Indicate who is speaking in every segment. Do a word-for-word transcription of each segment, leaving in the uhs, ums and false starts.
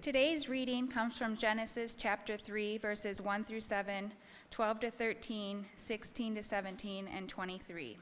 Speaker 1: Today's reading comes from Genesis chapter three, verses one through seven, twelve to thirteen, sixteen to seventeen, and twenty-three.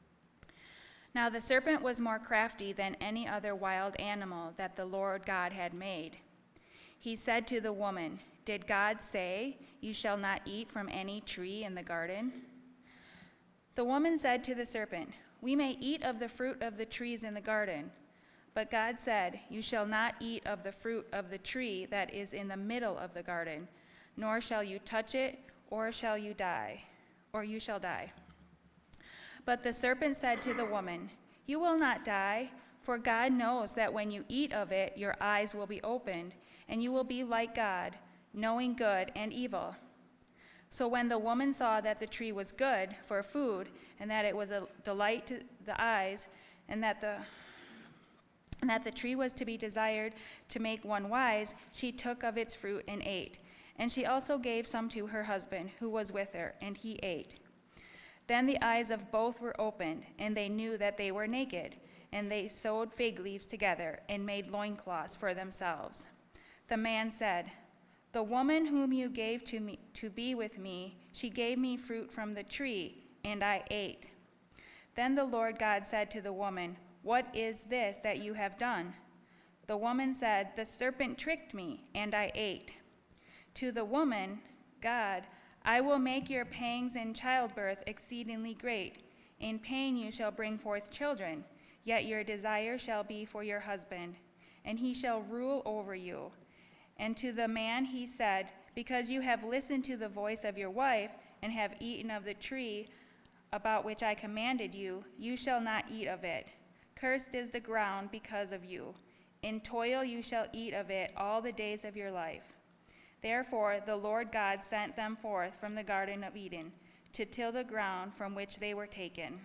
Speaker 1: Now the serpent was more crafty than any other wild animal that the Lord God had made. He said to the woman, "Did God say, 'You shall not eat from any tree in the garden?'" The woman said to the serpent, "We may eat of the fruit of the trees in the garden." But God said, "You shall not eat of the fruit of the tree that is in the middle of the garden, nor shall you touch it, or shall you die, or you shall die." But the serpent said to the woman, "You will not die, for God knows that when you eat of it, your eyes will be opened, and you will be like God, knowing good and evil." So when the woman saw that the tree was good for food, and that it was a delight to the eyes, and that the and that the tree was to be desired to make one wise, she took of its fruit and ate. And she also gave some to her husband, who was with her, and he ate. Then the eyes of both were opened, and they knew that they were naked, and they sewed fig leaves together and made loincloths for themselves. The man said, "The woman whom you gave to me to be with me, she gave me fruit from the tree, and I ate." Then the Lord God said to the woman, "What is this that you have done?" The woman said, "The serpent tricked me, and I ate." To the woman, God, "I will make your pangs in childbirth exceedingly great. In pain you shall bring forth children, yet your desire shall be for your husband, and he shall rule over you." And to the man he said, "Because you have listened to the voice of your wife, and have eaten of the tree about which I commanded you, you shall not eat of it. Cursed is the ground because of you. In toil you shall eat of it all the days of your life." Therefore the Lord God sent them forth from the Garden of Eden to till the ground from which they were taken.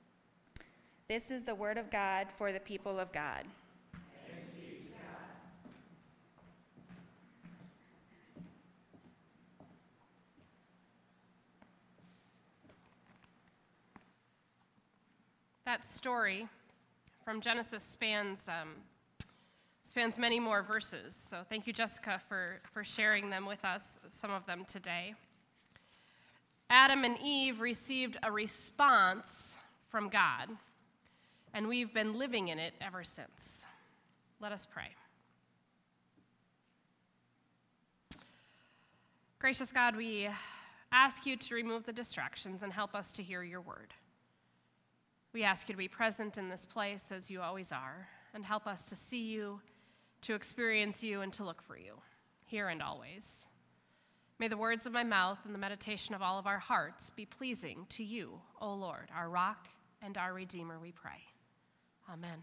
Speaker 1: This is the word of God for the people of God.
Speaker 2: Thanks be to God.
Speaker 3: That story from Genesis spans um, spans many more verses. So thank you, Jessica, for, for sharing them with us, some of them today. Adam and Eve received a response from God, and we've been living in it ever since. Let us pray. Gracious God, we ask you to remove the distractions and help us to hear your word. We ask you to be present in this place as you always are, and help us to see you, to experience you, and to look for you, here and always. May the words of my mouth and the meditation of all of our hearts be pleasing to you, O Lord, our rock and our Redeemer, we pray. Amen.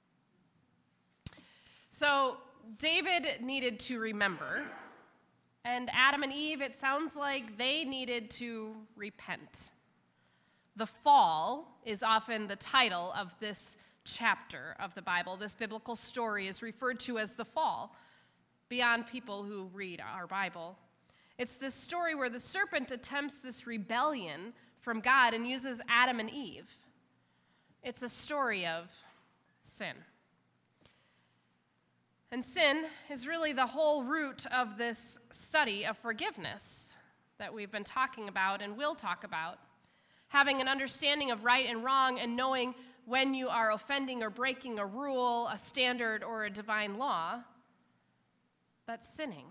Speaker 3: So David needed to remember, and Adam and Eve, it sounds like they needed to repent. The fall is often the title of this chapter of the Bible. This biblical story is referred to as the fall, beyond people who read our Bible. It's this story where the serpent attempts this rebellion from God and uses Adam and Eve. It's a story of sin. And sin is really the whole root of this study of forgiveness that we've been talking about and will talk about. Having an understanding of right and wrong and knowing when you are offending or breaking a rule, a standard, or a divine law, that's sinning.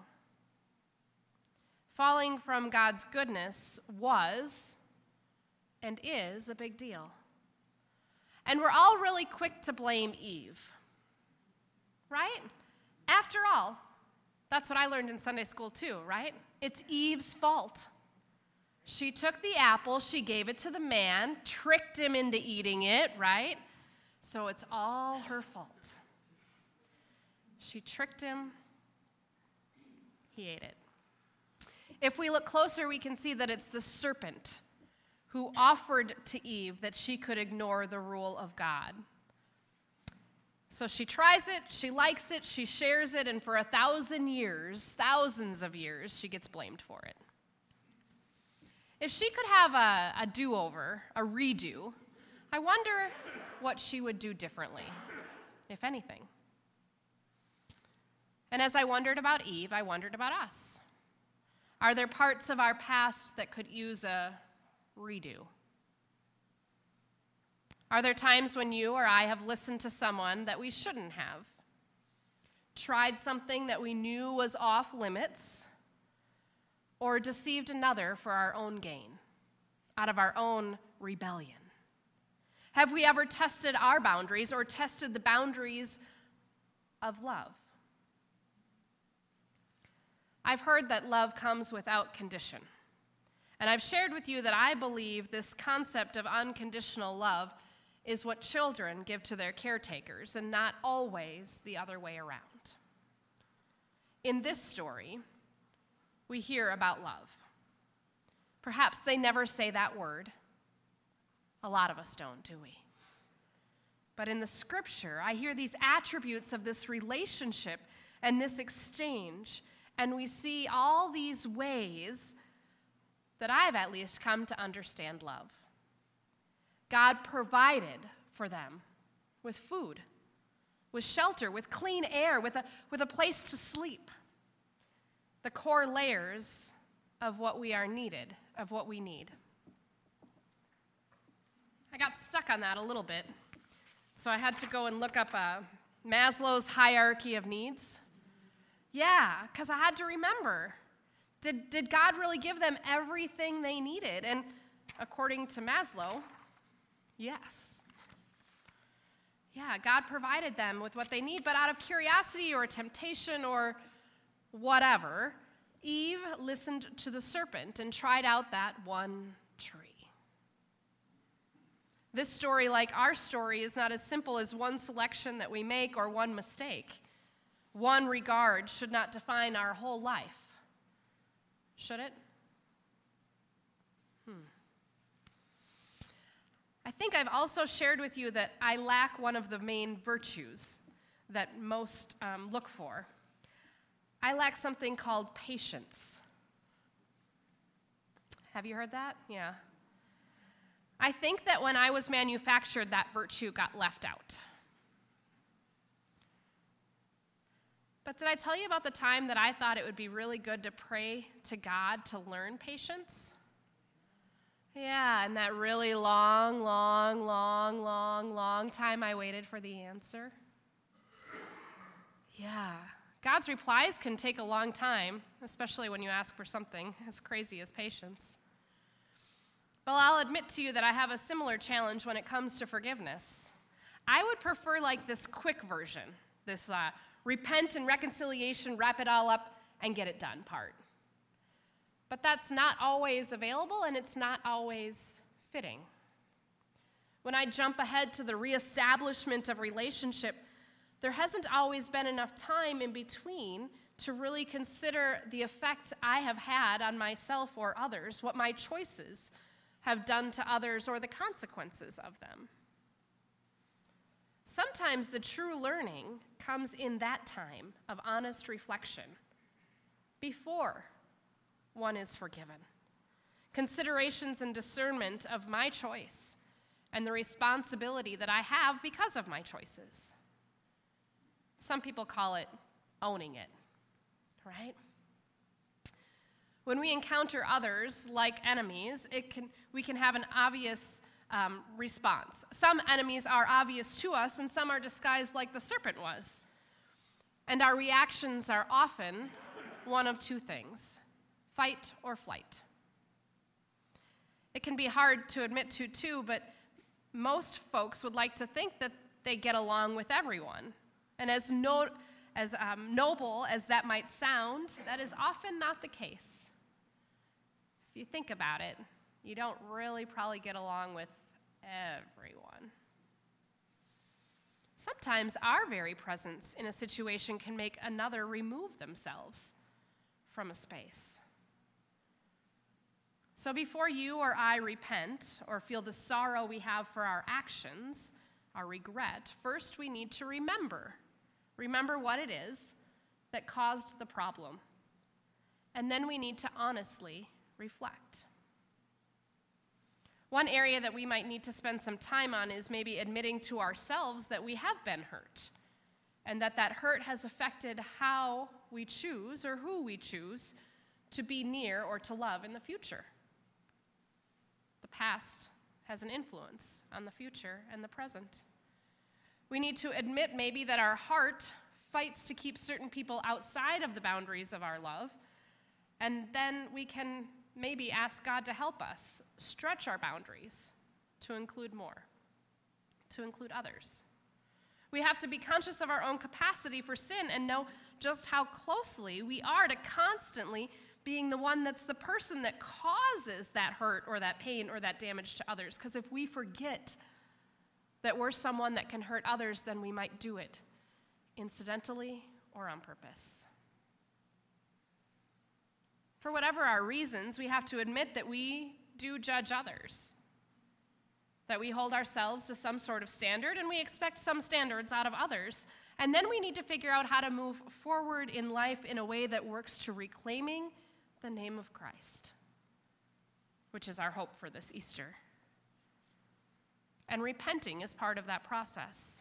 Speaker 3: Falling from God's goodness was and is a big deal. And we're all really quick to blame Eve, right? After all, that's what I learned in Sunday school too, right? It's Eve's fault. She took the apple, she gave it to the man, tricked him into eating it, right? So it's all her fault. She tricked him, he ate it. If we look closer, we can see that it's the serpent who offered to Eve that she could ignore the rule of God. So she tries it, she likes it, she shares it, and for a thousand years, thousands of years, she gets blamed for it. If she could have a, a do-over, a redo, I wonder what she would do differently, if anything. And as I wondered about Eve, I wondered about us. Are there parts of our past that could use a redo? Are there times when you or I have listened to someone that we shouldn't have? Tried something that we knew was off limits? Or deceived another for our own gain, out of our own rebellion? Have we ever tested our boundaries or tested the boundaries of love? I've heard that love comes without condition. And I've shared with you that I believe this concept of unconditional love is what children give to their caretakers and not always the other way around. In this story, we hear about love. Perhaps they never say that word. A lot of us don't, do we? But in the scripture, I hear these attributes of this relationship and this exchange, and we see all these ways that I've at least come to understand love. God provided for them with food, with shelter, with clean air, with a, with a place to sleep. The core layers of what we are needed, of what we need. I got stuck on that a little bit, so I had to go and look up uh, Maslow's hierarchy of needs. Yeah, because I had to remember, did, did God really give them everything they needed? And according to Maslow, yes. Yeah, God provided them with what they need, but out of curiosity or temptation or whatever, Eve listened to the serpent and tried out that one tree. This story, like our story, is not as simple as one selection that we make or one mistake. One regard should not define our whole life. Should it? Hmm. I think I've also shared with you that I lack one of the main virtues that most um, look for. I lack something called patience. Have you heard that? Yeah. I think that when I was manufactured, that virtue got left out. But did I tell you about the time that I thought it would be really good to pray to God to learn patience? Yeah, and that really long, long, long, long, long time I waited for the answer. Yeah. God's replies can take a long time, especially when you ask for something as crazy as patience. Well, I'll admit to you that I have a similar challenge when it comes to forgiveness. I would prefer like this quick version, this uh, repent and reconciliation, wrap it all up, and get it done part. But that's not always available, and it's not always fitting. When I jump ahead to the reestablishment of relationship, there hasn't always been enough time in between to really consider the effect I have had on myself or others, what my choices have done to others, or the consequences of them. Sometimes the true learning comes in that time of honest reflection, before one is forgiven. Considerations and discernment of my choice and the responsibility that I have because of my choices. Some people call it owning it, right? When we encounter others like enemies, it can, we can have an obvious um, response. Some enemies are obvious to us, and some are disguised like the serpent was. And our reactions are often one of two things: fight or flight. It can be hard to admit to, too, but most folks would like to think that they get along with everyone. And as, no, as um, noble as that might sound, that is often not the case. If you think about it, you don't really probably get along with everyone. Sometimes our very presence in a situation can make another remove themselves from a space. So before you or I repent or feel the sorrow we have for our actions, our regret, first we need to remember. Remember what it is that caused the problem. And then we need to honestly reflect. One area that we might need to spend some time on is maybe admitting to ourselves that we have been hurt. and that that hurt has affected how we choose or who we choose to be near or to love in the future. The past has an influence on the future and the present. We need to admit maybe that our heart fights to keep certain people outside of the boundaries of our love, and then we can maybe ask God to help us stretch our boundaries to include more, to include others. We have to be conscious of our own capacity for sin and know just how closely we are to constantly being the one that's the person that causes that hurt or that pain or that damage to others. Because if we forget that we're someone that can hurt others, then we might do it incidentally or on purpose. For whatever our reasons, we have to admit that we do judge others, that we hold ourselves to some sort of standard and we expect some standards out of others. And then we need to figure out how to move forward in life in a way that works to reclaiming the name of Christ, which is our hope for this Easter. And repenting is part of that process.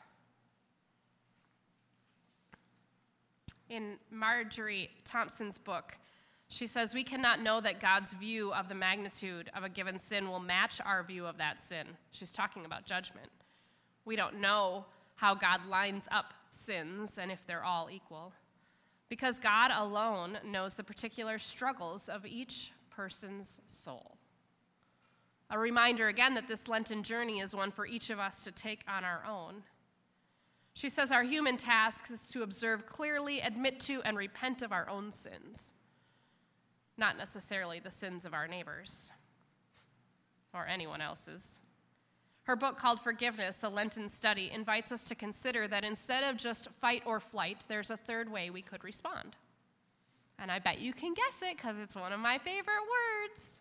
Speaker 3: In Marjorie Thompson's book, she says, we cannot know that God's view of the magnitude of a given sin will match our view of that sin. She's talking about judgment. We don't know how God lines up sins and if they're all equal, because God alone knows the particular struggles of each person's soul. A reminder again that this Lenten journey is one for each of us to take on our own. She says our human task is to observe clearly, admit to, and repent of our own sins, not necessarily the sins of our neighbors or anyone else's. Her book called Forgiveness, A Lenten Study, invites us to consider that instead of just fight or flight, there's a third way we could respond. And I bet you can guess it because it's one of my favorite words.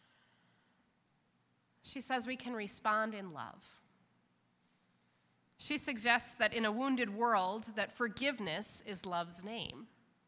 Speaker 3: She says we can respond in love. She suggests that in a wounded world, that forgiveness is love's name.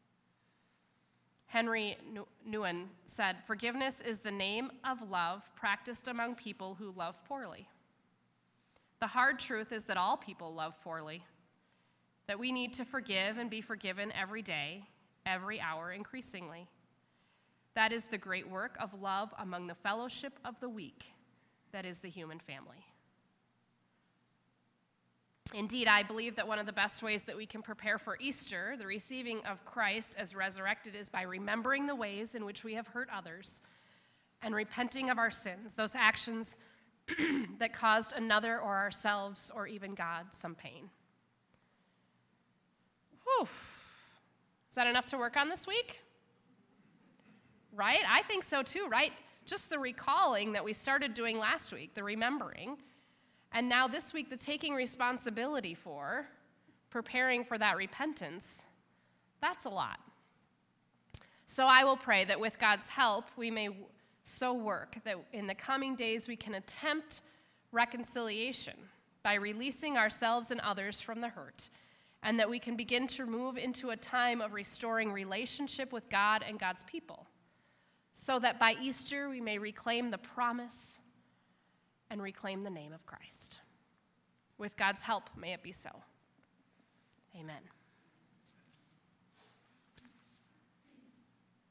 Speaker 3: Henry Nouwen said, forgiveness is the name of love practiced among people who love poorly. The hard truth is that all people love poorly, that we need to forgive and be forgiven every day, every hour increasingly. That is the great work of love among the fellowship of the weak, that is the human family. Indeed, I believe that one of the best ways that we can prepare for Easter, the receiving of Christ as resurrected, is by remembering the ways in which we have hurt others and repenting of our sins, those actions that caused another or ourselves or even God some pain. Whew. Is that enough to work on this week? Right? I think so too, right? Just the recalling that we started doing last week, the remembering. And now this week, the taking responsibility for, preparing for that repentance, that's a lot. So I will pray that with God's help, we may so work that in the coming days we can attempt reconciliation by releasing ourselves and others from the hurt, and that we can begin to move into a time of restoring relationship with God and God's people, so that by Easter we may reclaim the promise and reclaim the name of Christ. With God's help, may it be so. Amen.